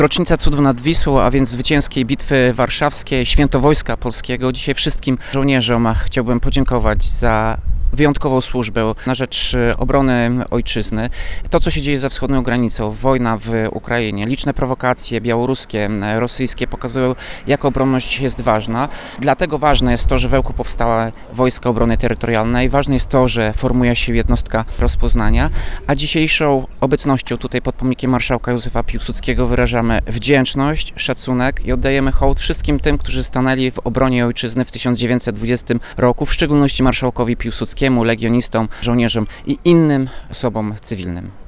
Rocznica Cudu nad Wisłą, a więc zwycięskiej Bitwy Warszawskiej, Święto Wojska Polskiego. Dzisiaj wszystkim żołnierzom chciałbym podziękować za wyjątkową służbę na rzecz obrony ojczyzny. To, co się dzieje za wschodnią granicą, wojna w Ukrainie, liczne prowokacje białoruskie, rosyjskie pokazują, jak obronność jest ważna. Dlatego ważne jest to, że w Ełku powstała Wojska Obrony Terytorialnej. Ważne jest to, że formuje się jednostka rozpoznania, a dzisiejszą obecnością tutaj pod pomnikiem marszałka Józefa Piłsudskiego wyrażamy wdzięczność, szacunek i oddajemy hołd wszystkim tym, którzy stanęli w obronie ojczyzny w 1920 roku, w szczególności marszałkowi Piłsudskiemu, legionistom, żołnierzom i innym osobom cywilnym.